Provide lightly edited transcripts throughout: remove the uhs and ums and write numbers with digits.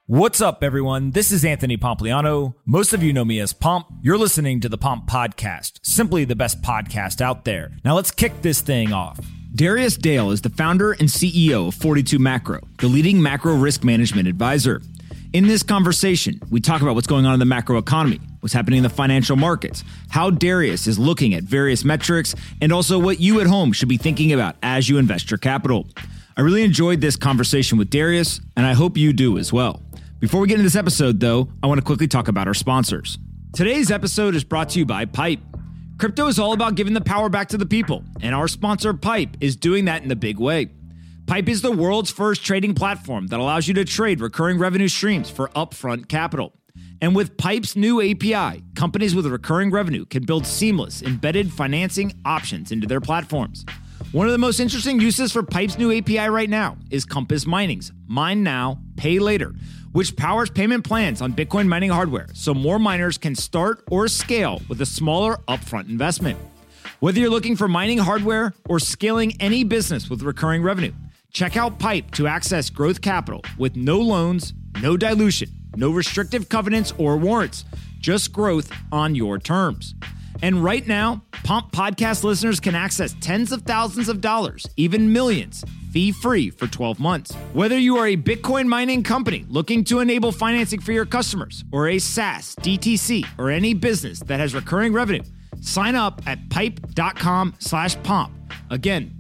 What's up, everyone? This is Anthony Pompliano. Most of you know me as Pomp. You're listening to the Pomp Podcast, simply the best podcast out there. Now let's kick this thing off. Darius Dale is the founder and CEO of 42 Macro, the leading macro risk management advisor. In this conversation, we talk about what's going on in the macro economy, what's happening in the financial markets, how Darius is looking at various metrics, and also what you at home should be thinking about as you invest your capital. I really enjoyed this conversation with Darius, and I hope you do as well. Before we get into this episode, though, I want to quickly talk about our sponsors. Today's episode is brought to you by Pipe. Crypto is all about giving the power back to the people, and our sponsor, Pipe, is doing that in a big way. Pipe is the world's first trading platform that allows you to trade recurring revenue streams for upfront capital. And with Pipe's new API, companies with recurring revenue can build seamless, embedded financing options into their platforms. One of the most interesting uses for Pipe's new API right now is Compass Mining's Mine Now, Pay Later, which powers payment plans on Bitcoin mining hardware so more miners can start or scale with a smaller upfront investment. Whether you're looking for mining hardware or scaling any business with recurring revenue, check out Pipe to access growth capital with no loans, no dilution, no restrictive covenants or warrants, just growth on your terms. And right now, Pomp Podcast listeners can access tens of thousands of dollars, even millions, fee-free for 12 months. Whether you are a Bitcoin mining company looking to enable financing for your customers, or a SaaS, DTC, or any business that has recurring revenue, sign up at pipe.com/pomp. Again,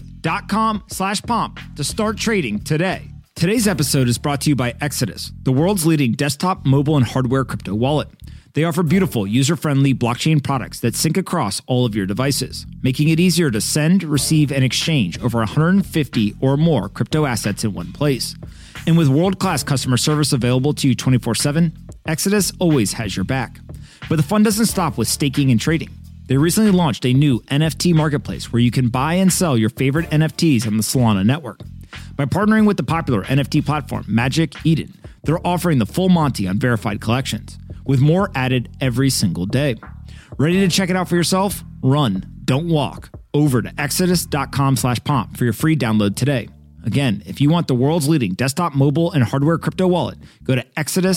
pipe.com/pomp to start trading today. Today's episode is brought to you by Exodus, the world's leading desktop, mobile, and hardware crypto wallet. They offer beautiful, user-friendly blockchain products that sync across all of your devices, making it easier to send, receive, and exchange over 150 or more crypto assets in one place. And with world-class customer service available to you 24/7, Exodus always has your back. But the fun doesn't stop with staking and trading. They recently launched a new NFT marketplace where you can buy and sell your favorite NFTs on the Solana network. By partnering with the popular NFT platform Magic Eden, they're offering the full Monty on verified collections, with more added every single day. Ready to check it out for yourself? Run, don't walk, over to exodus.com/pomp for your free download today. Again, if you want the world's leading desktop, mobile, and hardware crypto wallet, go to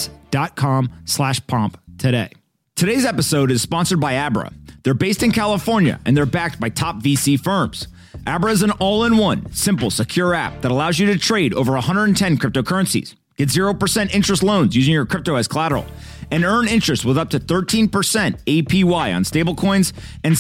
exodus.com/pomp today. Today's episode is sponsored by Abra. They're based in California, and they're backed by top VC firms. Abra is an all-in-one, simple, secure app that allows you to trade over 110 cryptocurrencies, get 0% interest loans using your crypto as collateral, and earn interest with up to 13% APY on stablecoins and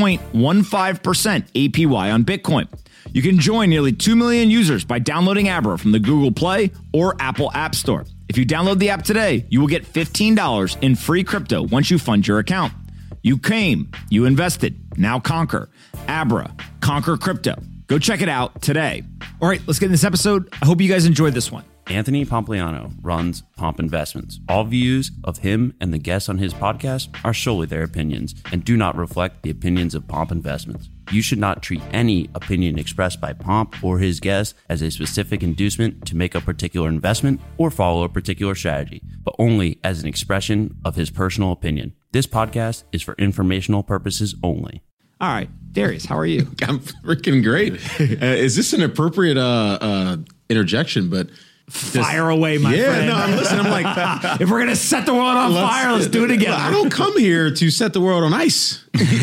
7.15% APY on Bitcoin. You can join nearly 2 million users by downloading Abra from the Google Play or Apple App Store. If you download the app today, you will get $15 in free crypto once you fund your account. You came, you invested, now conquer. Abra, conquer crypto. Go check it out today. All right, let's get in this episode. I hope you guys enjoyed this one. Anthony Pompliano runs Pomp Investments. All views of him and the guests on his podcast are solely their opinions and do not reflect the opinions of Pomp Investments. You should not treat any opinion expressed by Pomp or his guests as a specific inducement to make a particular investment or follow a particular strategy, but only as an expression of his personal opinion. This podcast is for informational purposes only. All right, Darius, how are you? I'm freaking great. Is this an appropriate interjection? But fire away, my friend. Yeah, no, I'm listening. I'm like, if we're going to set the world on fire, let's do it again. I don't come here to set the world on ice.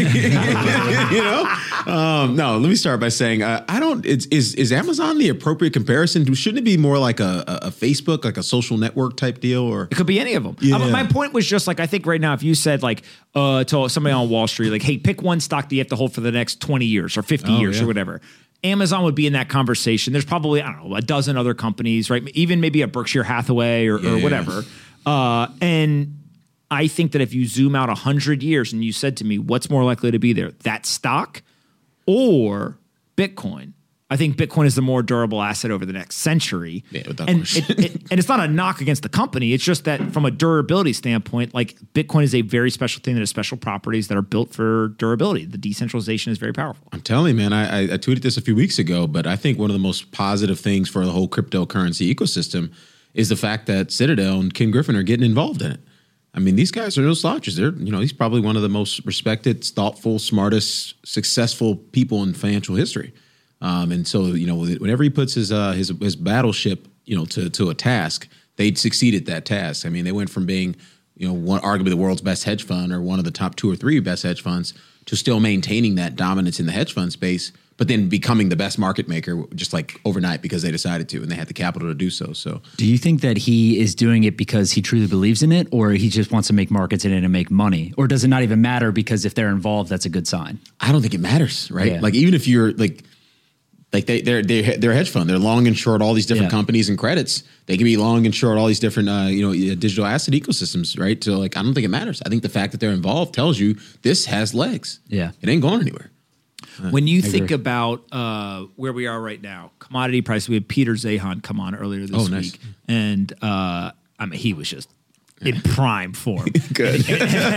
No, let me start by saying, is Amazon the appropriate comparison? Shouldn't it be more like a Facebook, like a social network type deal? Or it could be any of them. Yeah. My point was just like, I think right now, if you said like, to somebody on Wall Street, like, hey, pick one stock that you have to hold for the next 20 years or 50 years or whatever. Amazon would be in that conversation. There's probably, I don't know, a dozen other companies, right? Even maybe a Berkshire Hathaway or whatever. And I think that if you zoom out 100 years and you said to me, what's more likely to be there, that stock or Bitcoin? I think Bitcoin is the more durable asset over the next century. Yeah, without and question. and it's not a knock against the company. It's just that from a durability standpoint, like Bitcoin is a very special thing that has special properties that are built for durability. The decentralization is very powerful. I'm telling you, man, I tweeted this a few weeks ago, but I think one of the most positive things for the whole cryptocurrency ecosystem is the fact that Citadel and Ken Griffin are getting involved in it. I mean, these guys are no slouches. He's probably one of the most respected, thoughtful, smartest, successful people in financial history. And so, whenever he puts his battleship, to a task, They succeeded that task. I mean, they went from being, arguably the world's best hedge fund or one of the top 2 or 3 best hedge funds to still maintaining that dominance in the hedge fund space, but then becoming the best market maker just like overnight because they decided to and they had the capital to do so. So do you think that he is doing it because he truly believes in it, or he just wants to make markets in it and make money? Or does it not even matter because if they're involved, that's a good sign? I don't think it matters, right? Yeah. Like even if you're like they're a hedge fund, they're long and short all these different companies and credits. They can be long and short all these different digital asset ecosystems, right? So like I don't think it matters. I think the fact that they're involved tells you this has legs. Yeah, it ain't going anywhere. When you think about where we are right now, commodity prices, we had Peter Zahan come on earlier this week, and he was just in prime form. Good.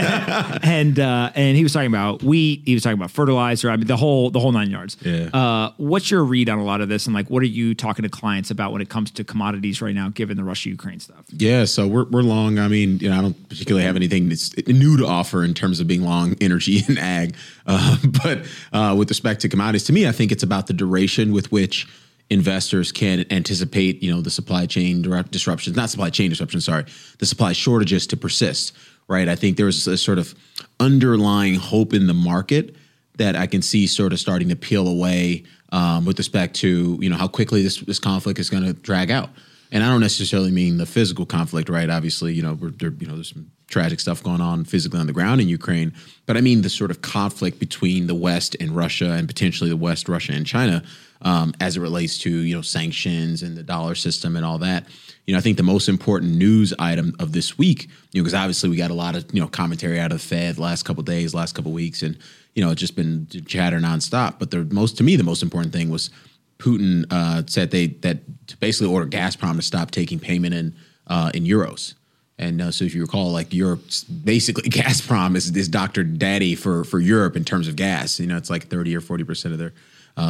and he was talking about wheat. He was talking about fertilizer. I mean, the whole 9 yards. Yeah. What's your read on a lot of this, and like, what are you talking to clients about when it comes to commodities right now, given the Russia-Ukraine stuff? Yeah, so we're long. I mean, I don't particularly have anything that's new to offer in terms of being long energy and ag, but with respect to commodities, to me, I think it's about the duration with which investors can anticipate, the supply chain disruptions, the supply shortages to persist, right? I think there's a sort of underlying hope in the market that I can see sort of starting to peel away with respect to, how quickly this conflict is going to drag out. And I don't necessarily mean the physical conflict, right? Obviously, there's some tragic stuff going on physically on the ground in Ukraine, but I mean the sort of conflict between the West and Russia and potentially the West, Russia, and China as it relates to, sanctions and the dollar system and all that. I think the most important news item of this week, because obviously we got a lot of, commentary out of the Fed the last couple of days, last couple of weeks, and, it's just been chatter nonstop. But the most important thing was Putin said that to basically order Gazprom to stop taking payment in euros. And so if you recall, like Europe's basically Gazprom is Dr. Daddy for Europe in terms of gas. It's like 30 or 40% of their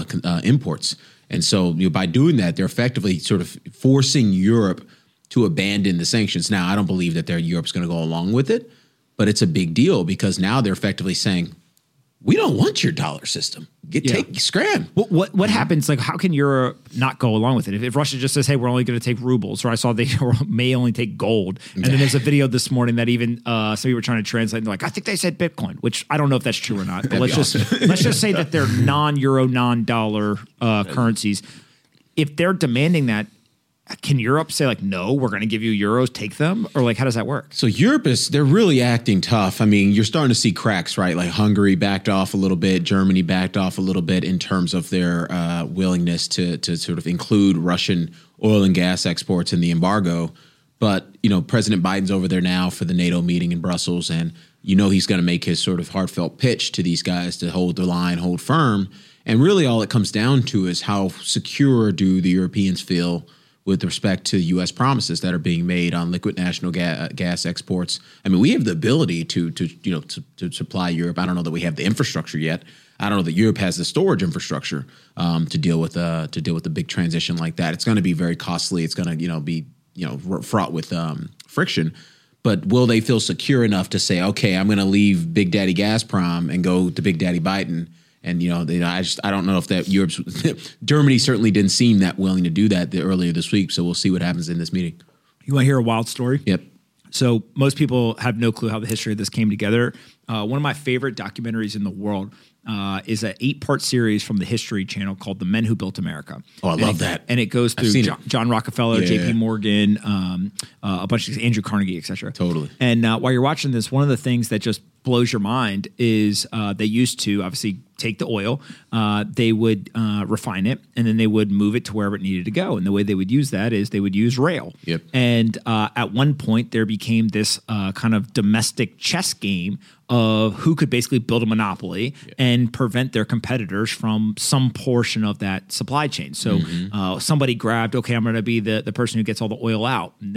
imports. And so by doing that, they're effectively sort of forcing Europe to abandon the sanctions. Now, I don't believe that Europe's going to go along with it, but it's a big deal because now they're effectively saying, we don't want your dollar system. Scram. What happens? Like, how can Europe not go along with it? If Russia just says, hey, we're only going to take rubles, or I saw they may only take gold. And then there's a video this morning that even some people were trying to translate. And they're like, I think they said Bitcoin, which I don't know if that's true or not. But let's just say that they're non-euro, non-dollar currencies. If they're demanding that, can Europe say like, no, we're going to give you euros, take them? Or like, how does that work? So Europe they're really acting tough. I mean, you're starting to see cracks, right? Like Hungary backed off a little bit. Germany backed off a little bit in terms of their willingness to sort of include Russian oil and gas exports in the embargo. But, President Biden's over there now for the NATO meeting in Brussels. And, he's going to make his sort of heartfelt pitch to these guys to hold the line, hold firm. And really all it comes down to is how secure do the Europeans feel with respect to U.S. promises that are being made on liquid natural gas exports. I mean, we have the ability to supply Europe. I don't know that we have the infrastructure yet. I don't know that Europe has the storage infrastructure to deal with a big transition like that. It's going to be very costly. It's going to be fraught with friction. But will they feel secure enough to say, okay, I'm going to leave Big Daddy Gazprom and go to Big Daddy Biden? And, I don't know if that Germany certainly didn't seem that willing to do that earlier this week. So we'll see what happens in this meeting. You want to hear a wild story? Yep. So most people have no clue how the history of this came together. One of my favorite documentaries in the world is an 8-part series from the History Channel called The Men Who Built America. Oh, I love that. And it goes through John Rockefeller, J.P. Morgan, a bunch of Andrew Carnegie, et cetera. Totally. And while you're watching this, one of the things that just blows your mind is they used to obviously take the oil, they would refine it, and then they would move it to wherever it needed to go. And the way they would use that is they would use rail. Yep. And at one point, there became this kind of domestic chess game of who could basically build a monopoly and prevent their competitors from some portion of that supply chain. So somebody grabbed, okay, I'm going to be the person who gets all the oil out. And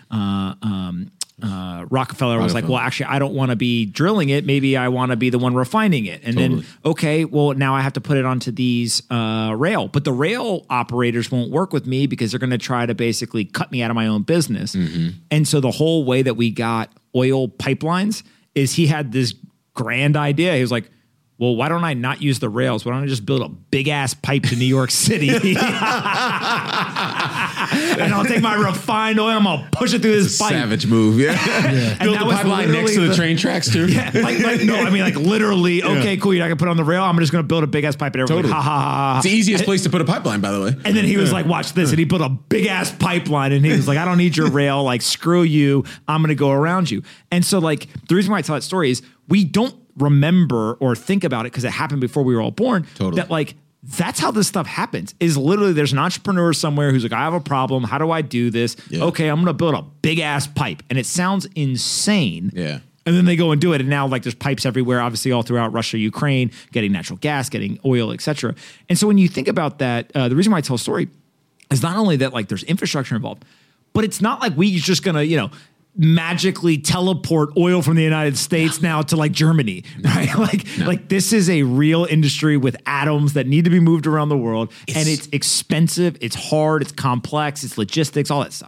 then Rockefeller was like, well, actually, I don't want to be drilling it. Maybe I want to be the one refining it. And then, okay, well, now I have to put it onto these rail. But the rail operators won't work with me because they're going to try to basically cut me out of my own business. And so the whole way that we got oil pipelines is he had this grand idea. He was like, well, why don't I not use the rails? Why don't I just build a big ass pipe to New York City? and I'll take my refined oil, I'm gonna push it through this pipe. Savage move, yeah. And Build the pipeline next to the train tracks too. Yeah, like literally. Okay, cool. You're not gonna put it on the rail. I'm just gonna build a big ass pipe, and everyone's like, ha ha ha. It's the easiest place to put a pipeline, by the way. And then he was like, watch this. And he built a big ass pipeline. And he was like, I don't need your rail. Like, screw you. I'm going to go around you. And so, like, the reason why I tell that story is we don't remember or think about it because it happened before we were all born. Totally. That, like, that's how this stuff happens. Is literally there's an entrepreneur somewhere who's like, I have a problem. How do I do this? Yeah. Okay, I'm going to build a big ass pipe. And it sounds insane. Yeah. And then they go and do it. And now, like, there's pipes everywhere, obviously all throughout Russia, Ukraine, getting natural gas, getting oil, et cetera. And so when you think about that, the reason why I tell a story is not only that, like, there's infrastructure involved, but it's not like we just going to, magically teleport oil from the United States now to, like, Germany, right? Like this is a real industry with atoms that need to be moved around the world. And it's expensive, it's hard, it's complex, it's logistics, all that stuff.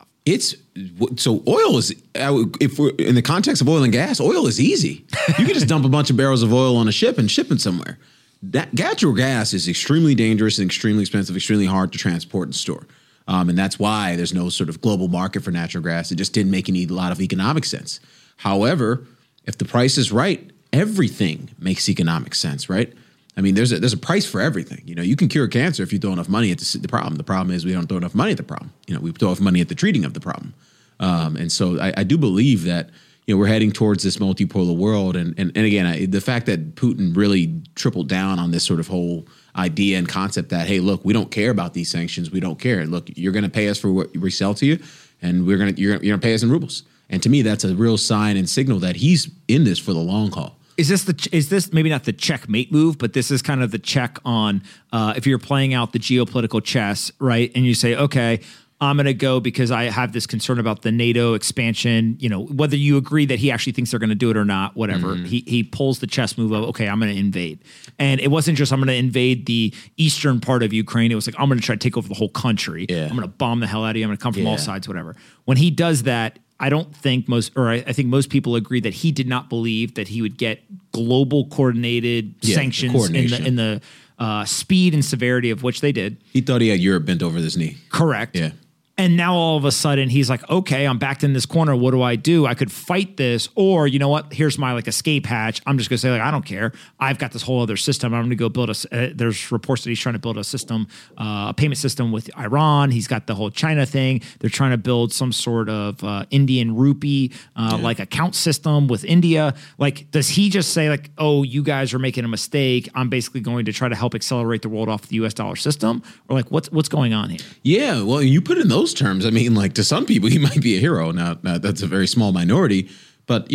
So oil is, if we're in the context of oil and gas, oil is easy. You can just dump a bunch of barrels of oil on a ship and ship it somewhere. That natural gas is extremely dangerous and extremely expensive, extremely hard to transport and store. And that's why there's no sort of global market for natural gas. It just didn't make a lot of economic sense. However, if the price is right, everything makes economic sense, right? I mean, there's a price for everything. You can cure cancer if you throw enough money at the problem. The problem is we don't throw enough money at the problem. We throw enough money at the treating of the problem. And so I do believe that we're heading towards this multipolar world. And again, the fact that Putin really tripled down on this sort of whole idea and concept that, hey, look, we don't care about these sanctions. We don't care. Look, you're going to pay us for what we sell to you, and you're going to pay us in rubles. And to me, that's a real sign and signal that he's in this for the long haul. Is this maybe not the checkmate move, but this is kind of the check on if you're playing out the geopolitical chess, right? And you say, okay, I'm going to go because I have this concern about the NATO expansion, whether you agree that he actually thinks they're going to do it or not, whatever. Mm-hmm. He pulls the chess move of, okay, I'm going to invade. And it wasn't just I'm going to invade the eastern part of Ukraine. It was like, I'm going to try to take over the whole country. Yeah. I'm going to bomb the hell out of you. I'm going to come from all sides, whatever. When he does that, I think most people agree that he did not believe that he would get global coordinated sanctions in the speed and severity of which they did. He thought he had Europe bent over his knee. Correct. Yeah. And now all of a sudden he's like, okay, I'm backed in this corner. What do? I could fight this, or you know what? Here's my escape hatch. I'm just gonna say I don't care. I've got this whole other system. I'm gonna go build there's reports that he's trying to build a system, a payment system with Iran. He's got the whole China thing. They're trying to build some sort of Indian rupee account system with India. Does he just say oh, you guys are making a mistake? I'm basically going to try to help accelerate the world off the U.S. dollar system, or what's going on here? Yeah, well, you put it in those terms, I mean, to some people, he might be a hero. Now that's a very small minority, but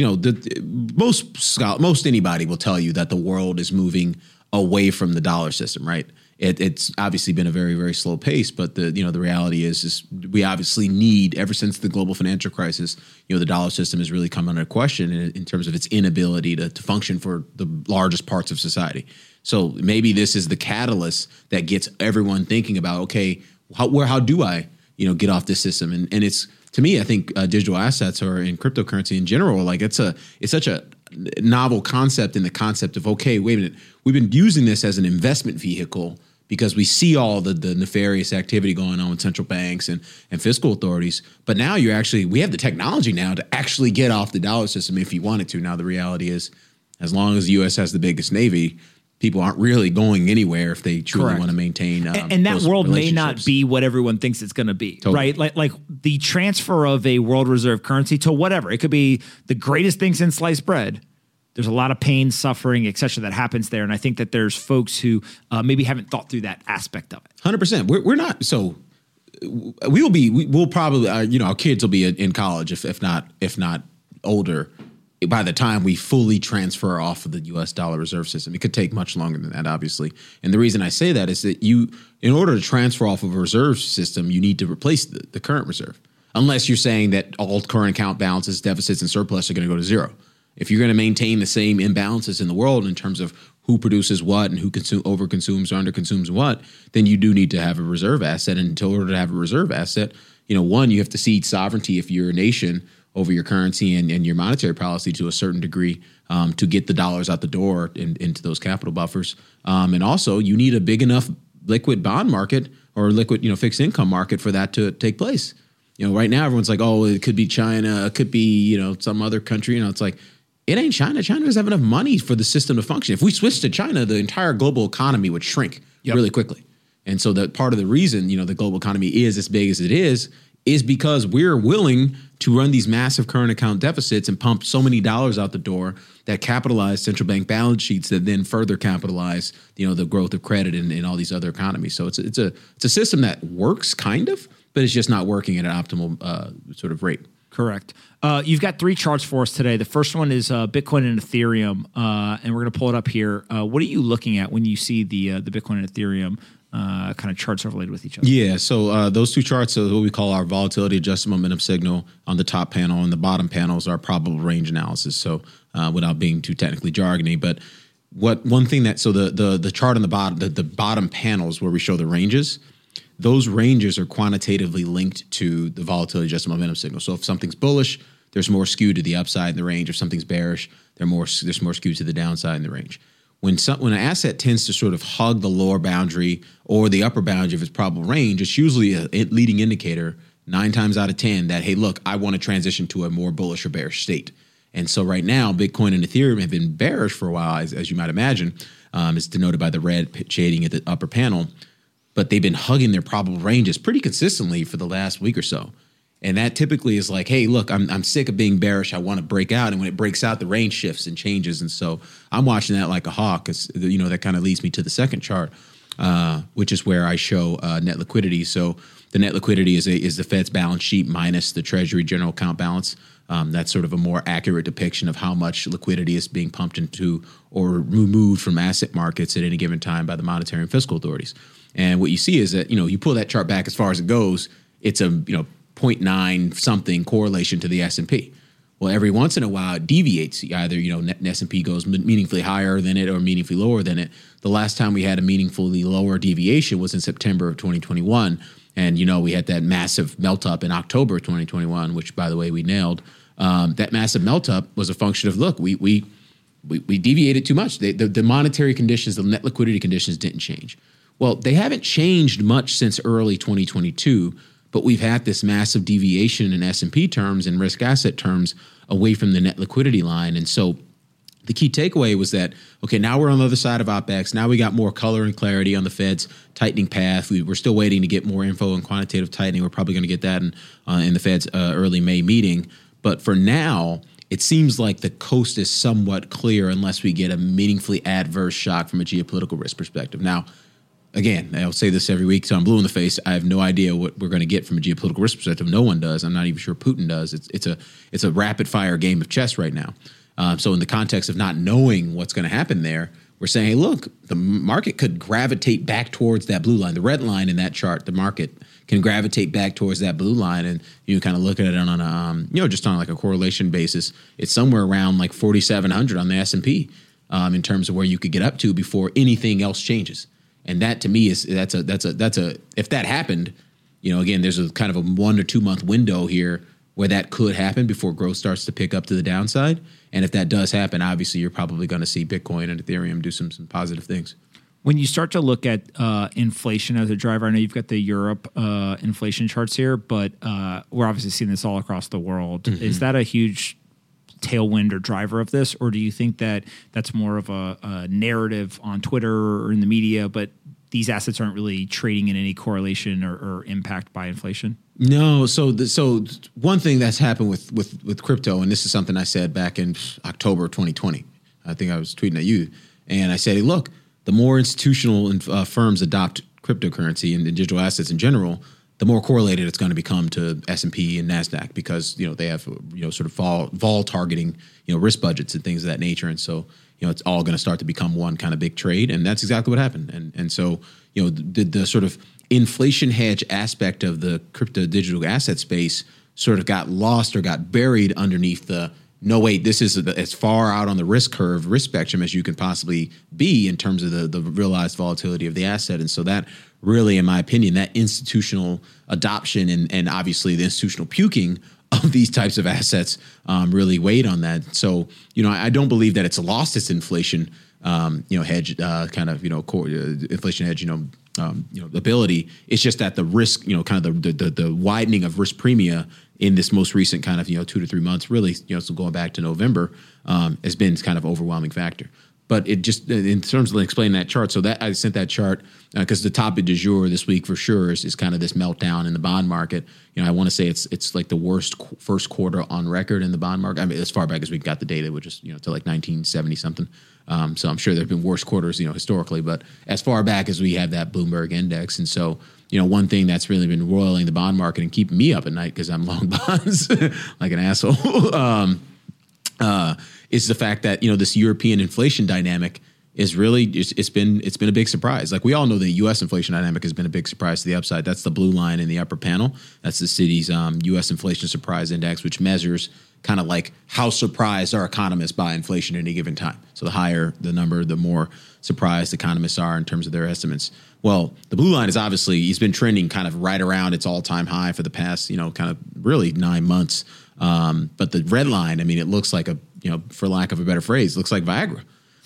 most anybody will tell you that the world is moving away from the dollar system, right? It's obviously been a very, very slow pace, but the reality is we obviously need, ever since the global financial crisis, the dollar system has really come under question in terms of its inability to function for the largest parts of society. So maybe this is the catalyst that gets everyone thinking about, okay, how do I get off this system? And it's, to me, I think digital assets or in cryptocurrency in general, it's such a novel concept in the concept of, okay, wait a minute, we've been using this as an investment vehicle because we see all the nefarious activity going on with central banks and fiscal authorities. But now we have the technology now to actually get off the dollar system if you wanted to. Now, the reality is, as long as the U.S. has the biggest Navy, people aren't really going anywhere if they truly want to maintain. And that world may not be what everyone thinks it's going to be, right? Like the transfer of a world reserve currency to whatever. It could be the greatest thing since sliced bread. There's a lot of pain, suffering, et cetera, that happens there. And I think that there's folks who maybe haven't thought through that aspect of it. 100%. We're not. So we'll probably, our kids will be in college, if not older, by the time we fully transfer off of the U.S. dollar reserve system. It could take much longer than that, obviously. And the reason I say that is that in order to transfer off of a reserve system, you need to replace the current reserve. Unless you're saying that all current account balances, deficits, and surplus are going to go to zero. If you're going to maintain the same imbalances in the world in terms of who produces what and who overconsumes or underconsumes what, then you do need to have a reserve asset. And in order to have a reserve asset, one, you have to cede sovereignty if you're a nation over your currency and your monetary policy to a certain degree to get the dollars out the door into those capital buffers. And also, you need a big enough liquid bond market or liquid, fixed income market for that to take place. Right now everyone's like, oh, it could be China, it could be, some other country. It's like, it ain't China. China doesn't have enough money for the system to function. If we switch to China, the entire global economy would shrink really quickly. And so that part of the reason, the global economy is as big as it is because we're willing to run these massive current account deficits and pump so many dollars out the door that capitalize central bank balance sheets that then further capitalize, the growth of credit in all these other economies. So it's a system that works kind of, but it's just not working at an optimal sort of rate. Correct. You've got 3 charts for us today. The first one is Bitcoin and Ethereum, and we're going to pull it up here. What are you looking at when you see the Bitcoin and Ethereum kind of charts overlaid with each other? Yeah, so those 2 charts are what we call our volatility adjusted momentum signal on the top panel, and the bottom panels are probable range analysis. So without being too technically jargony, but the chart on the bottom, the bottom panels where we show the ranges, those ranges are quantitatively linked to the volatility adjusted momentum signal. So if something's bullish, there's more skew to the upside in the range. If something's bearish, there's more skew to the downside in the range. When an asset tends to sort of hug the lower boundary or the upper boundary of its probable range, it's usually a leading indicator 9 times out of 10 that, hey, look, I want to transition to a more bullish or bearish state. And so right now, Bitcoin and Ethereum have been bearish for a while, as you might imagine. It's denoted by the red shading at the upper panel. But they've been hugging their probable ranges pretty consistently for the last week or so. And that typically is like, hey, look, I'm sick of being bearish. I want to break out. And when it breaks out, the range shifts and changes. And so I'm watching that like a hawk, because, that kind of leads me to the second chart, which is where I show net liquidity. So the net liquidity is the Fed's balance sheet minus the Treasury general account balance. That's sort of a more accurate depiction of how much liquidity is being pumped into or removed from asset markets at any given time by the monetary and fiscal authorities. And what you see is that, you pull that chart back as far as it goes, it's a, 0.9 something correlation to the S&P. Well, every once in a while it deviates. Either, S&P goes meaningfully higher than it or meaningfully lower than it. The last time we had a meaningfully lower deviation was in September of 2021. And, we had that massive melt up in October of 2021, which, by the way, we nailed. That massive melt up was a function of, look, we deviated too much. The monetary conditions, the net liquidity conditions didn't change. Well, they haven't changed much since early 2022, but we've had this massive deviation in S&P terms and risk asset terms away from the net liquidity line. And so the key takeaway was that, okay, now we're on the other side of OPEX. Now we got more color and clarity on the Fed's tightening path. We're still waiting to get more info on quantitative tightening. We're probably going to get that in the Fed's early May meeting. But for now, it seems like the coast is somewhat clear unless we get a meaningfully adverse shock from a geopolitical risk perspective. Now, again, I'll say this every week, so I'm blue in the face. I have no idea what we're going to get from a geopolitical risk perspective. No one does. I'm not even sure Putin does. It's a rapid fire game of chess right now. So in the context of not knowing what's going to happen there, we're saying, hey, look, the market could gravitate back towards that blue line. The red line in that chart, the market can gravitate back towards that blue line, and you kind of look at it on a just on like a correlation basis. It's somewhere around like 4,700 on the S&P in terms of where you could get up to before anything else changes. And that to me is that's a if that happened, again, there's a kind of a 1 or 2 month window here where that could happen before growth starts to pick up to the downside. And if that does happen, obviously you're probably going to see Bitcoin and Ethereum do some positive things. When you start to look at inflation as a driver, I know you've got the Europe inflation charts here, but we're obviously seeing this all across the world. Mm-hmm. Is that a huge tailwind or driver of this, or do you think that that's more of a narrative on Twitter or in the media, but these assets aren't really trading in any correlation or impact by inflation? No. So one thing that's happened with crypto, and this is something I said back in October 2020, I think I was tweeting at you, and I said, hey, look, the more institutional firms adopt cryptocurrency and digital assets in general, the more correlated it's going to become to S&P and NASDAQ because, they have, sort of vol targeting, risk budgets and things of that nature. And so, it's all going to start to become one kind of big trade. And that's exactly what happened. And so, the sort of inflation hedge aspect of the crypto digital asset space sort of got lost or got buried underneath the, no, wait, this is as far out on the risk curve, risk spectrum as you can possibly be in terms of the realized volatility of the asset. And so that really, in my opinion, that institutional adoption and obviously the institutional puking of these types of assets really weighed on that. So, I don't believe that it's lost its inflation, hedge, kind of, core inflation hedge, ability. It's just that the risk, kind of the widening of risk premia in this most recent kind of 2 to 3 months, really, so going back to November, has been kind of overwhelming factor. But it just, in terms of explaining that chart, so that I sent that chart because the topic du jour this week for sure is kind of this meltdown in the bond market. I want to say it's like the worst first quarter on record in the bond market. I mean, as far back as we got the data, which is to like 1970 something. So I'm sure there have been worse quarters, historically, but as far back as we have that Bloomberg index. And so, one thing that's really been roiling the bond market and keeping me up at night because I'm long bonds like an asshole. Is the fact that this European inflation dynamic is really it's been a big surprise. Like we all know the U.S. inflation dynamic has been a big surprise to the upside. That's the blue line in the upper panel. That's the Citi's U.S. inflation surprise index, which measures kind of like how surprised are economists by inflation at any given time. So the higher the number, the more surprised economists are in terms of their estimates. Well, the blue line is obviously he's been trending kind of right around its all-time high for the past kind of really 9 months. But the red line, I mean, it looks like for lack of a better phrase, looks like Viagra.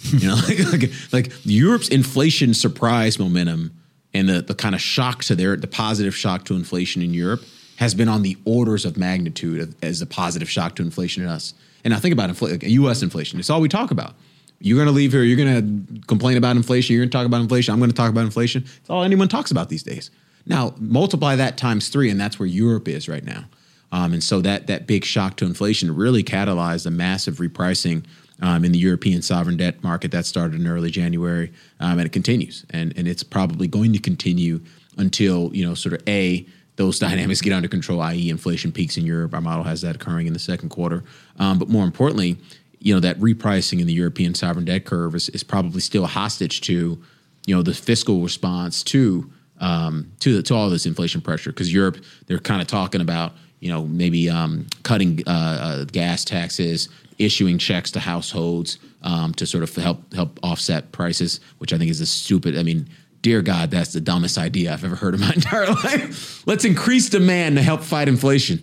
Like Europe's inflation surprise momentum and the kind of shock to the positive shock to inflation in Europe has been on the orders of magnitude as a positive shock to inflation in us. And now think about U.S. inflation. It's all we talk about. You're going to leave here. You're going to complain about inflation. You're going to talk about inflation. I'm going to talk about inflation. It's all anyone talks about these days. Now, multiply that times 3, and that's where Europe is right now. And so that big shock to inflation really catalyzed a massive repricing in the European sovereign debt market that started in early January, and it continues. And it's probably going to continue until, sort of those dynamics get under control, i.e. inflation peaks in Europe. Our model has that occurring in the second quarter. But more importantly, that repricing in the European sovereign debt curve is probably still hostage to, the fiscal response to all this inflation pressure. Because Europe, they're kind of talking about, maybe cutting gas taxes, issuing checks to households to sort of help offset prices, which I think is dear God, that's the dumbest idea I've ever heard in my entire life. Let's increase demand to help fight inflation.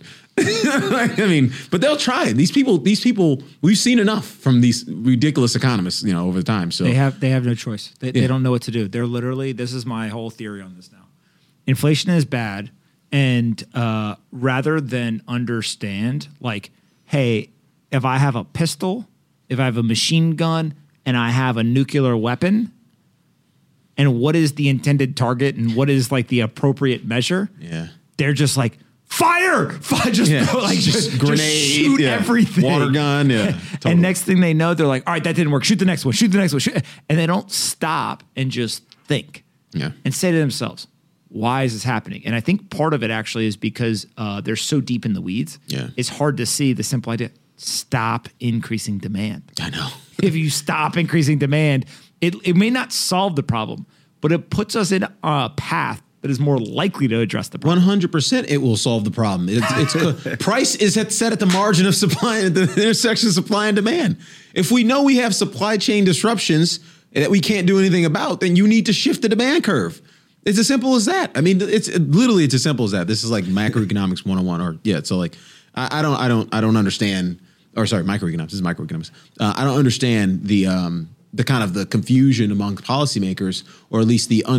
But they'll try it. These people, we've seen enough from these ridiculous economists, over time. So they have no choice. They don't know what to do. They're literally, this is my whole theory on this now. Inflation is bad. And rather than understand, like, hey, if I have a pistol, if I have a machine gun, and I have a nuclear weapon, and what is the intended target and what is like the appropriate measure? Yeah, they're just like fire, just grenade, shoot everything, water gun, totally. And next thing they know, they're like, all right, that didn't work. Shoot the next one. Shoot the next one. And they don't stop and just think, and say to themselves, why is this happening? And I think part of it actually is because they're so deep in the weeds. Yeah, it's hard to see the simple idea. Stop increasing demand. I know. If you stop increasing demand, it may not solve the problem, but it puts us in a path that is more likely to address the problem. 100% it will solve the problem. It's price is set at the margin of supply, at the intersection of supply and demand. If we know we have supply chain disruptions that we can't do anything about, then you need to shift the demand curve. It's as simple as that. I mean, it's as simple as that. This is like macroeconomics 101, So like, I don't understand. Or sorry, microeconomics. This is microeconomics. I don't understand the kind of the confusion among policymakers, or at least the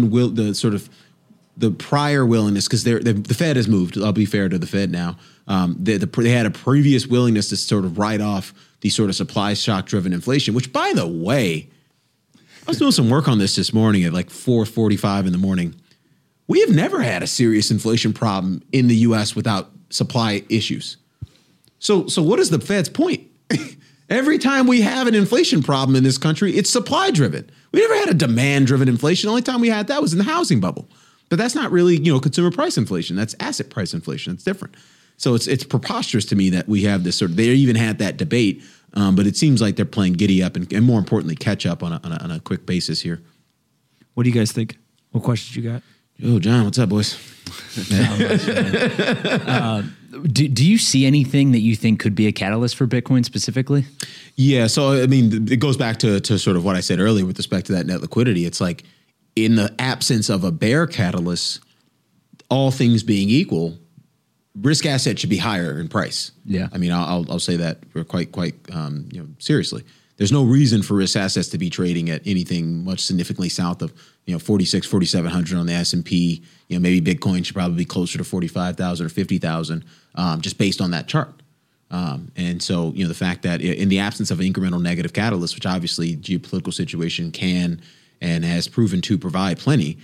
prior willingness, because the Fed has moved. I'll be fair to the Fed now. They had a previous willingness to sort of write off the sort of supply shock driven inflation, which, by the way, I was doing some work on this morning at like 4:45 in the morning. We have never had a serious inflation problem in the U.S. without supply issues. So what is the Fed's point? Every time we have an inflation problem in this country, it's supply driven. We never had a demand driven inflation. The only time we had that was in the housing bubble. But that's not really, consumer price inflation. That's asset price inflation. It's different. So it's preposterous to me that we have this they even had that debate, but it seems like they're playing giddy up and more importantly, catch up on a quick basis here. What do you guys think? What questions you got? Yo, John, what's up, boys? Do you see anything that you think could be a catalyst for Bitcoin specifically? Yeah, so it goes back to sort of what I said earlier with respect to that net liquidity. It's like in the absence of a bear catalyst, all things being equal, risk assets should be higher in price. Yeah, I mean, I'll say that quite seriously. there's no reason for risk assets to be trading at anything much significantly south of 4,700 on the S&P. Maybe Bitcoin should probably be closer to 45,000 or 50,000, just based on that chart. And so, the fact that in the absence of an incremental negative catalyst, which obviously geopolitical situation can and has proven to provide plenty,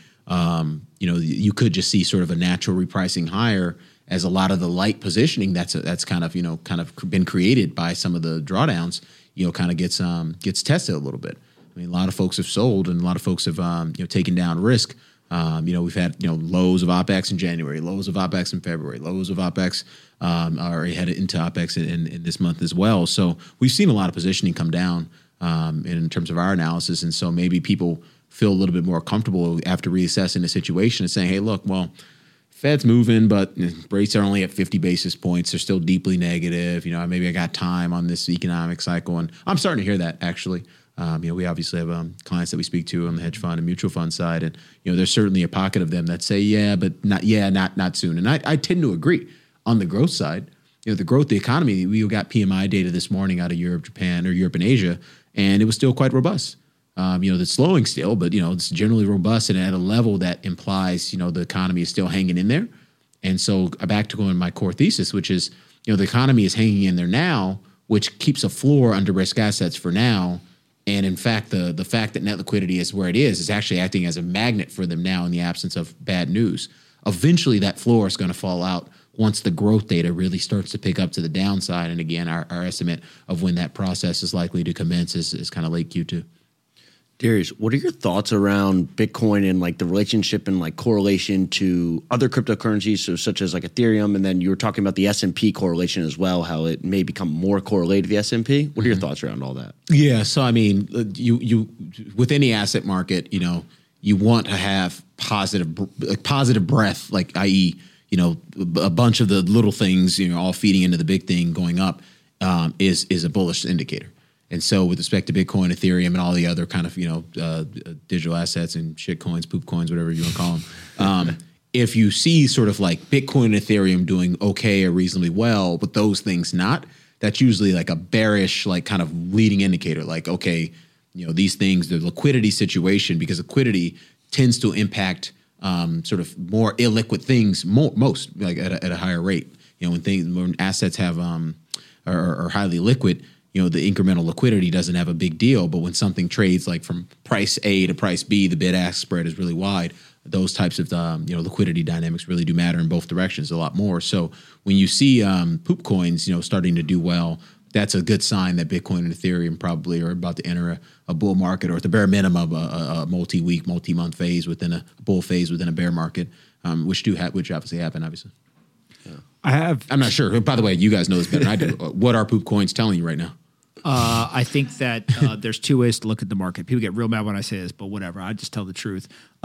you could just see sort of a natural repricing higher as a lot of the light positioning that's kind of been created by some of the drawdowns, kind of gets tested a little bit. I mean, a lot of folks have sold and a lot of folks have taken down risk. We've had lows of OPEX in January, lows of OPEX in February, lows of OPEX are headed into OPEX in this month as well. So we've seen a lot of positioning come down in terms of our analysis, and so maybe people feel a little bit more comfortable after reassessing the situation and saying, hey, look, well, Fed's moving, but rates are only at 50 basis points. They're still deeply negative. Maybe I got time on this economic cycle. And I'm starting to hear that, actually. We obviously have clients that we speak to on the hedge fund and mutual fund side. And, there's certainly a pocket of them that say, yeah, but not soon. And I tend to agree. On the growth side, the growth of the economy, we got PMI data this morning out of Europe, Japan, or Europe and Asia, and it was still quite robust. It's slowing still, but, it's generally robust and at a level that implies, the economy is still hanging in there. And so back to going to my core thesis, which is, the economy is hanging in there now, which keeps a floor under risk assets for now. And in fact, the fact that net liquidity is where it is actually acting as a magnet for them now in the absence of bad news. Eventually, that floor is going to fall out once the growth data really starts to pick up to the downside. And again, our estimate of when that process is likely to commence is kind of late Q2. Darius, what are your thoughts around Bitcoin and the relationship and correlation to other cryptocurrencies, so such as Ethereum, and then you were talking about the S&P correlation as well, how it may become more correlated to the S&P? What are your thoughts around all that? Yeah, so I mean, you with any asset market, you want to have positive breath, i.e., a bunch of the little things, all feeding into the big thing going up, is a bullish indicator. And so with respect to Bitcoin, Ethereum, and all the other kind of, digital assets and shit coins, poop coins, whatever you want to call them, if you see sort of Bitcoin and Ethereum doing okay or reasonably well, but those things not, that's usually a bearish, kind of leading indicator. Okay, these things, the liquidity situation, because liquidity tends to impact sort of more illiquid things most, at a higher rate. When assets have are highly liquid, the incremental liquidity doesn't have a big deal. But when something trades from price A to price B, the bid-ask spread is really wide. Those types of liquidity dynamics really do matter in both directions a lot more. So when you see poop coins starting to do well, that's a good sign that Bitcoin and Ethereum probably are about to enter a bull market, or at the bare minimum a multi-week, multi-month phase within a bull phase within a bear market, which obviously happen, obviously. Yeah. I'm not sure. By the way, you guys know this better than I do. What are poop coins telling you right now? I think that there's two ways to look at the market. People get real mad when I say this, but whatever. I just tell the truth.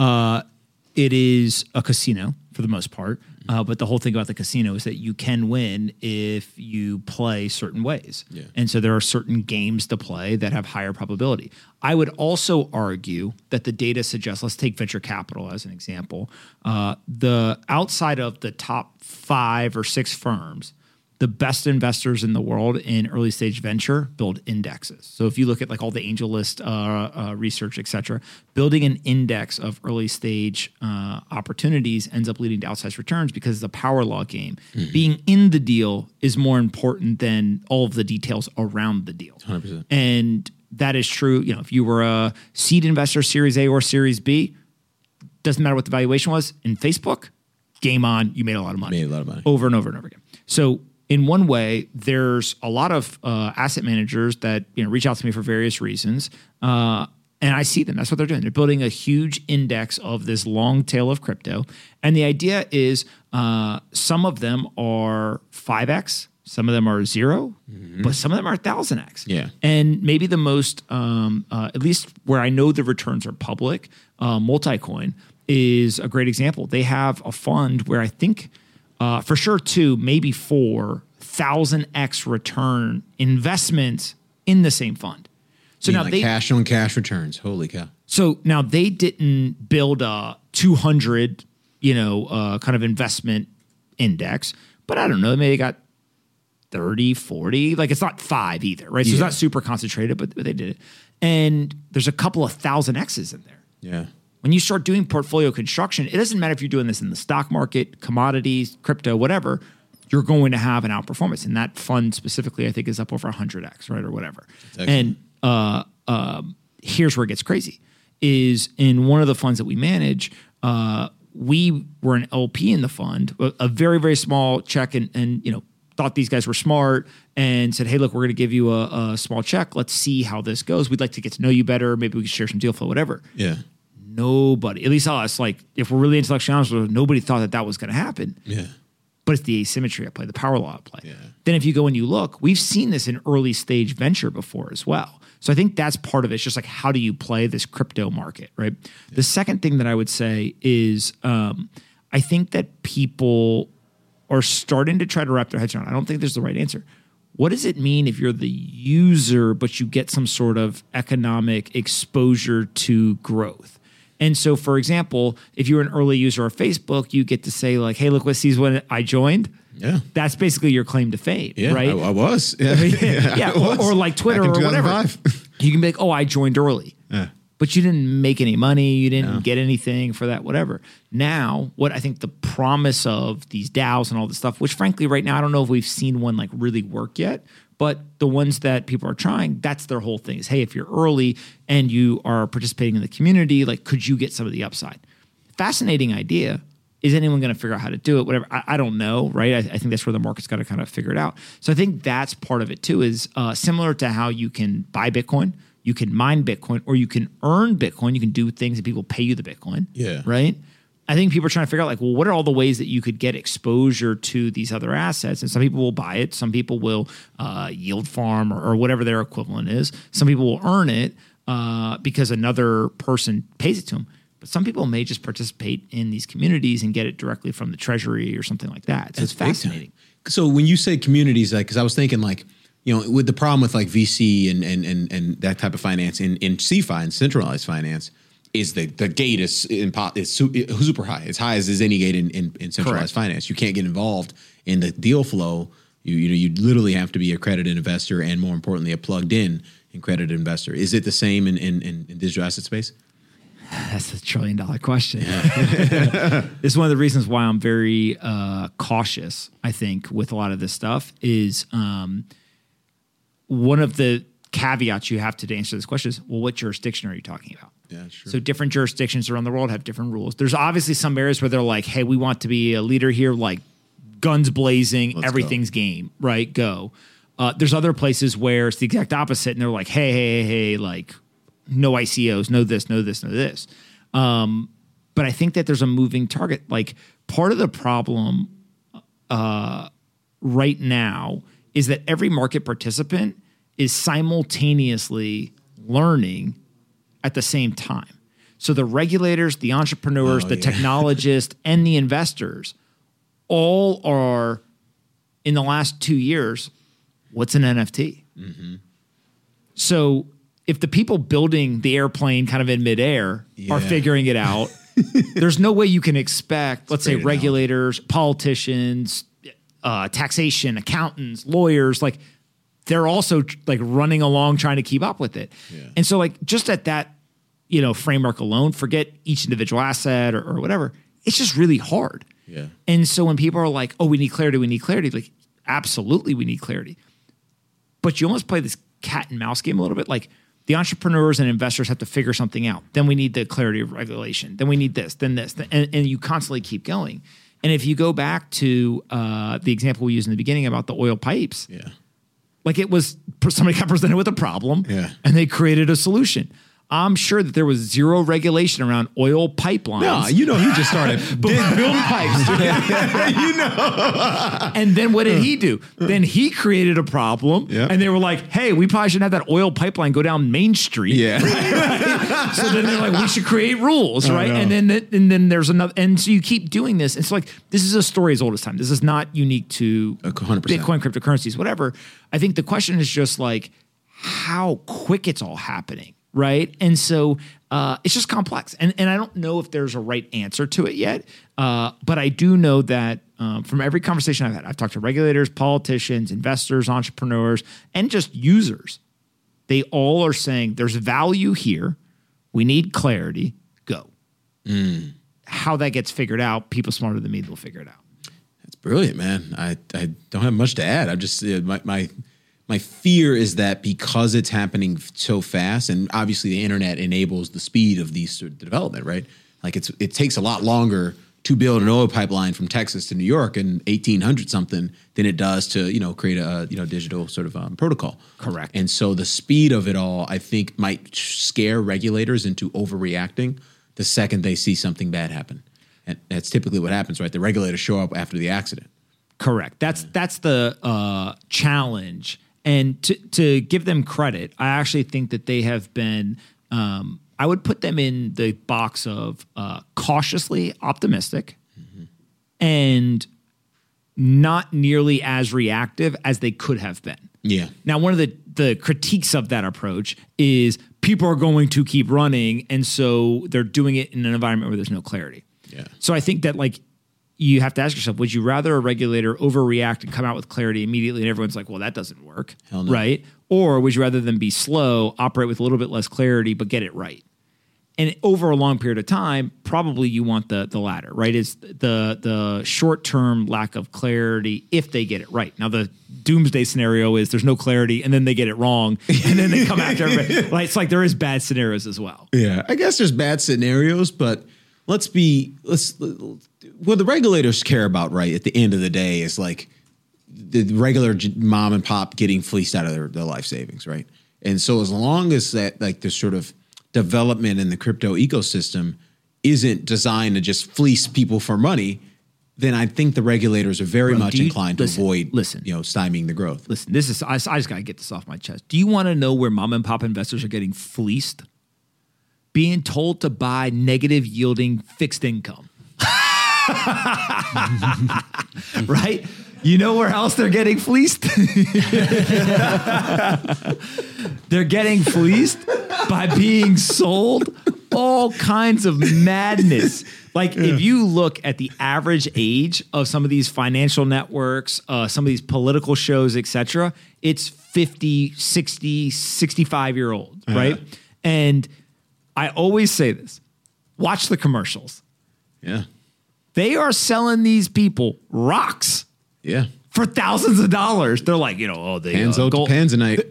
It is a casino for the most part. But the whole thing about the casino is that you can win if you play certain ways. Yeah. And so there are certain games to play that have higher probability. I would also argue that the data suggests, let's take venture capital as an example, the outside of the top 5 or 6 firms, the best investors in the world in early stage venture build indexes. So if you look at all the AngelList research, et cetera, building an index of early stage opportunities ends up leading to outsized returns because it's a power law game. Mm-hmm. Being in the deal is more important than all of the details around the deal. 100%. And that is true. If you were a seed investor, Series A or Series B, doesn't matter what the valuation was in Facebook, game on, you made a lot of money. Over and over and over again. So in one way, there's a lot of asset managers that reach out to me for various reasons, and I see them. That's what they're doing. They're building a huge index of this long tail of crypto, and the idea is some of them are 5x, some of them are 0, but some of them are 1,000x. Yeah, and maybe the most, at least where I know the returns are public, Multicoin is a great example. They have a fund where I think. For sure, 2, maybe 4 1,000x return investments in the same fund. So now they cash on cash returns. Holy cow! So now they didn't build a 200, kind of investment index, but I don't know. Maybe they got 30, 40. Like it's not 5 either, right? So it's not super concentrated, but they did it. And there's a couple of thousand X's in there. Yeah. When you start doing portfolio construction, it doesn't matter if you're doing this in the stock market, commodities, crypto, whatever, you're going to have an outperformance. And that fund specifically, I think, is up over 100X, right, or whatever. And here's where it gets crazy, is in one of the funds that we manage, we were an LP in the fund, a very, very small check, and thought these guys were smart and said, hey, look, we're going to give you a small check. Let's see how this goes. We'd like to get to know you better. Maybe we can share some deal flow, whatever. Yeah. Nobody, at least us, like if we're really intellectually honest, nobody thought that was going to happen. Yeah. But it's the asymmetry at play, the power law at play. Yeah. Then if you go and you look, we've seen this in early stage venture before as well. So I think that's part of it. It's just like, how do you play this crypto market, right? Yeah. The second thing that I would say is I think that people are starting to try to wrap their heads around. I don't think there's the right answer. What does it mean if you're the user, but you get some sort of economic exposure to growth? And so, for example, if you're an early user of Facebook, you get to say like, hey, look, what sees when I joined. Yeah. That's basically your claim to fame, yeah, right? I was. Yeah. Yeah. Or like Twitter or whatever. You can be like, oh, I joined early. Yeah. But you didn't make any money. You didn't get anything for that, whatever. Now, what I think the promise of these DAOs and all this stuff, which frankly, right now, I don't know if we've seen one like really work yet, but the ones that people are trying, that's their whole thing is, hey, if you're early and you are participating in the community, like, could you get some of the upside? Fascinating idea. Is anyone going to figure out how to do it? Whatever. I don't know, right? I think that's where the market's got to kind of figure it out. So I think that's part of it too, is similar to how you can buy Bitcoin, you can mine Bitcoin, or you can earn Bitcoin. You can do things and people pay you the Bitcoin. Yeah. Right? I think people are trying to figure out like, well, what are all the ways that you could get exposure to these other assets? And some people will buy it. Some people will yield farm or whatever their equivalent is. Some people will earn it because another person pays it to them. But some people may just participate in these communities and get it directly from the treasury or something like that. So it's fascinating. So when you say communities, like, because I was thinking like, with the problem with like VC and that type of finance in CeFi and centralized finance, is the gate is super high. It's high as any gate in centralized finance. You can't get involved in the deal flow. You literally have to be a accredited investor and, more importantly, a plugged in accredited investor. Is it the same in digital asset space? That's the $1 trillion question. This is one of the reasons why I'm very cautious, I think, with a lot of this stuff is one of the caveats you have to answer this question is, well, what jurisdiction are you talking about? Yeah, sure. So different jurisdictions around the world have different rules. There's obviously some areas where they're like, hey, we want to be a leader here, like guns blazing, everything's game, right? Go. There's other places where it's the exact opposite, and they're like, hey, like no ICOs, no this, no this, no this. But I think that there's a moving target. Like part of the problem right now is that every market participant is simultaneously learning at the same time. So the regulators, the entrepreneurs, the technologists, and the investors all are, in the last 2 years, what's an NFT? Mm-hmm. So if the people building the airplane kind of in midair are figuring it out, there's no way you can expect, let's say, regulators, politicians, taxation, accountants, lawyers, like they're also like running along trying to keep up with it. Yeah. And so like just at that, framework alone, forget each individual asset or whatever. It's just really hard. Yeah. And so when people are like, oh, we need clarity, like absolutely we need clarity. But you almost play this cat and mouse game a little bit. Like the entrepreneurs and investors have to figure something out. Then we need the clarity of regulation. Then we need this, then this. And you constantly keep going. And if you go back to the example we used in the beginning about the oil pipes, like it was somebody got presented with a problem and they created a solution. I'm sure that there was zero regulation around oil pipelines. No, he just started building pipes. And then what did he do? Then he created a problem, and they were like, "Hey, we probably shouldn't have that oil pipeline go down Main Street." Yeah. Right? So then they're like, "We should create rules, right?" And then there's another, and so you keep doing this. It's like this is a story as old as time. This is not unique to 100%. Bitcoin, cryptocurrencies, whatever. I think the question is just like how quick it's all happening. Right. And so it's just complex. And I don't know if there's a right answer to it yet. But I do know that from every conversation I've had, I've talked to regulators, politicians, investors, entrepreneurs, and just users. They all are saying there's value here. We need clarity. Go. How that gets figured out, people smarter than me will figure it out. That's brilliant, man. I don't have much to add. I just my fear is that because it's happening so fast, and obviously the internet enables the speed of these sort of development, right? Like it takes a lot longer to build an oil pipeline from Texas to New York in 1800 something than it does to create a digital sort of protocol. Correct. And so the speed of it all, I think, might scare regulators into overreacting the second they see something bad happen. And that's typically what happens, right? The regulators show up after the accident. Correct. That's the challenge. And to give them credit, I actually think that they have been. I would put them in the box of cautiously optimistic and not nearly as reactive as they could have been. Yeah. Now, one of the critiques of that approach is people are going to keep running, and so they're doing it in an environment where there's no clarity. Yeah. So I think that you have to ask yourself, would you rather a regulator overreact and come out with clarity immediately and everyone's like, well, that doesn't work, Hell no. right? Or would you rather them be slow, operate with a little bit less clarity, but get it right? And over a long period of time, probably you want the latter, right? Is the short-term lack of clarity if they get it right. Now, the doomsday scenario is there's no clarity and then they get it wrong and then they come after everybody. Like, it's like there is bad scenarios as well. Yeah. I guess there's bad scenarios, but what the regulators care about, right, at the end of the day is like the regular mom and pop getting fleeced out of their life savings, right? And so as long as that, like, the sort of development in the crypto ecosystem isn't designed to just fleece people for money, then I think the regulators are very much inclined to avoid stymieing the growth. Listen, this is I just got to get this off my chest. Do you want to know where mom and pop investors are getting fleeced? Being told to buy negative yielding fixed income. Right? You know where else they're getting fleeced? They're getting fleeced by being sold all kinds of madness. Like, if you look at the average age of some of these financial networks, some of these political shows, etc., it's 50, 60, 65-year-olds, right? And I always say this, watch the commercials. Yeah. They are selling these people rocks. Yeah. For thousands of dollars. They're like, they Panzo to Panzanite.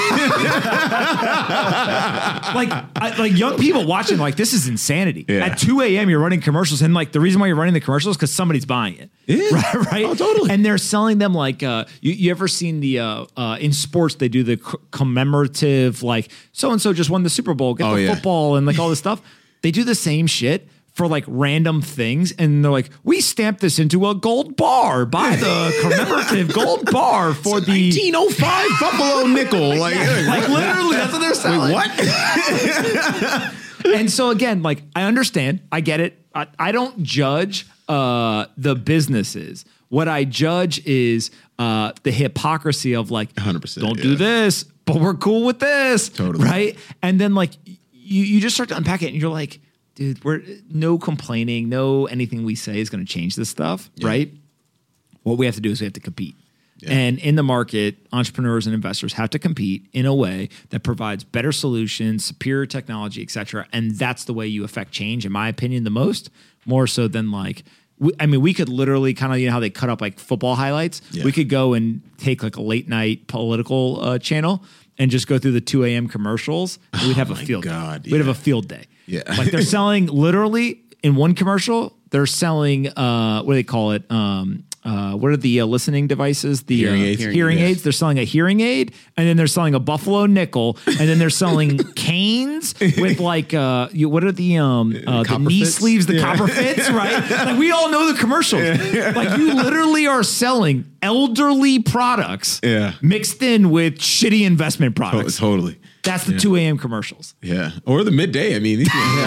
like young people watching, like, this is insanity. Yeah. At 2 a.m. you're running commercials, and like the reason why you're running the commercials is because somebody's buying it. Yeah. Right? Oh, totally. And they're selling them like you ever seen the in sports they do the commemorative, like, so and so just won the Super Bowl, get the football and like all this stuff. They do the same shit for like random things, and they're like, we stamped this into a gold bar. Buy the commemorative gold bar for the 1905 Buffalo nickel. Like literally, that's what they're selling. Wait, what? And so again, like, I understand, I get it. I don't judge the businesses. What I judge is the hypocrisy of like, 100%, don't do this, but we're cool with this, totally, right? And then like you just start to unpack it, and you're like, dude, we're no complaining, no anything we say is going to change this stuff, right? What we have to do is we have to compete. Yeah. And in the market, entrepreneurs and investors have to compete in a way that provides better solutions, superior technology, et cetera. And that's the way you affect change, in my opinion, the most, more so than like, we could literally kind of, how they cut up like football highlights. Yeah. We could go and take like a late night political channel and just go through the 2 a.m. commercials. And we'd have a field day. We'd have a field day. Yeah. Like, they're selling literally in one commercial, they're selling, what do they call it? What are the listening devices? The hearing aids. They're selling a hearing aid, and then they're selling a Buffalo nickel, and then they're selling canes with like, what are the knee sleeves, the copper fits, right? Like, we all know the commercials. Like, you literally are selling elderly products mixed in with shitty investment products. Totally. That's the 2 a.m. commercials. Yeah. Or the midday. I mean,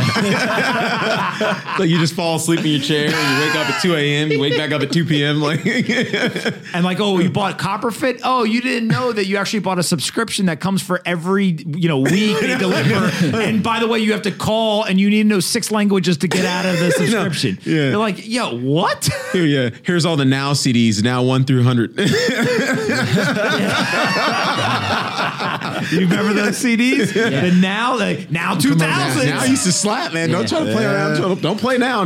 like you just fall asleep in your chair and you wake up at 2 a.m. You wake back up at 2 p.m. Like, and like, oh, you bought CopperFit? Oh, you didn't know that you actually bought a subscription that comes for every, week they deliver. And by the way, you have to call and you need to know 6 languages to get out of the subscription. Yeah. You're like, yo, what? Here's all the Now CDs, Now 1 through 100. You remember those CDs? Yeah. The Now 2000s. Now used to slap, man. Don't try to play around. Don't play now.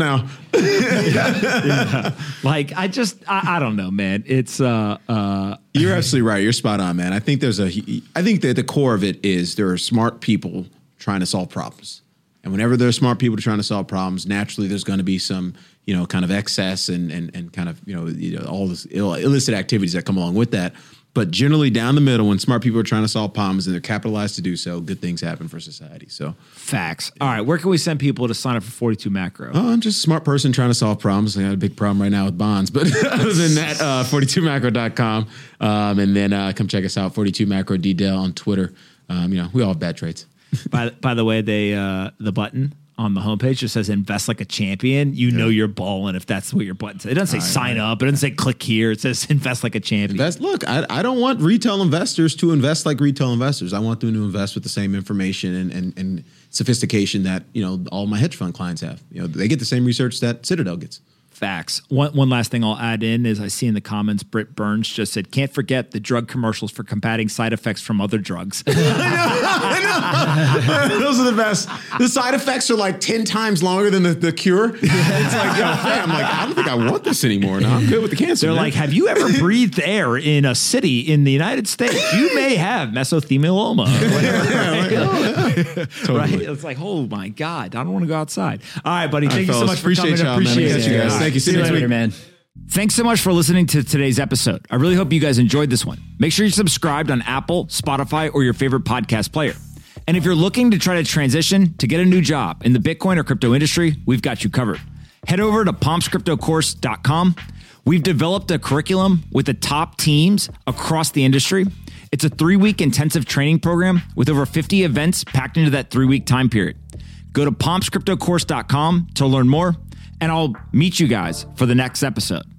Like, I don't know, man. It's you're absolutely right. You're spot on, man. I think that the core of it is there are smart people trying to solve problems. And whenever there's smart people trying to solve problems, naturally there's going to be some, kind of excess and kind of, all this illicit activities that come along with that. But generally down the middle, when smart people are trying to solve problems and they're capitalized to do so, good things happen for society. So facts. All right. Where can we send people to sign up for 42 Macro? Oh, I'm just a smart person trying to solve problems. I got a big problem right now with bonds. But other than that, 42macro.com. And then come check us out, 42macro DDL on Twitter. We all have bad traits. By the way, the button on the homepage just says invest like a champion. Know you're balling if that's what your button says. It doesn't say sign up. It doesn't say click here. It says invest like a champion. Look, I don't want retail investors to invest like retail investors. I want them to invest with the same information and sophistication that, all my hedge fund clients have. They get the same research that Citadel gets. Facts. One last thing I'll add in is I see in the comments, Britt Burns just said, can't forget the drug commercials for combating side effects from other drugs. I know. Those are the best. The side effects are like 10 times longer than the cure. It's like, fam, I don't think I want this anymore. No, I'm good with the cancer. They're like, have you ever breathed air in a city in the United States? You may have mesothelioma or whatever. Totally. Right? It's like, oh my God, I don't want to go outside. All right, buddy. Thank you so much for coming. Appreciate you guys. Thank you. See you later, man. Thanks so much for listening to today's episode. I really hope you guys enjoyed this one. Make sure you're subscribed on Apple, Spotify, or your favorite podcast player. And if you're looking to try to transition to get a new job in the Bitcoin or crypto industry, we've got you covered. Head over to PompsCryptoCourse.com. We've developed a curriculum with the top teams across the industry. It's a 3-week intensive training program with over 50 events packed into that 3-week time period. Go to PompsCryptoCourse.com to learn more. And I'll meet you guys for the next episode.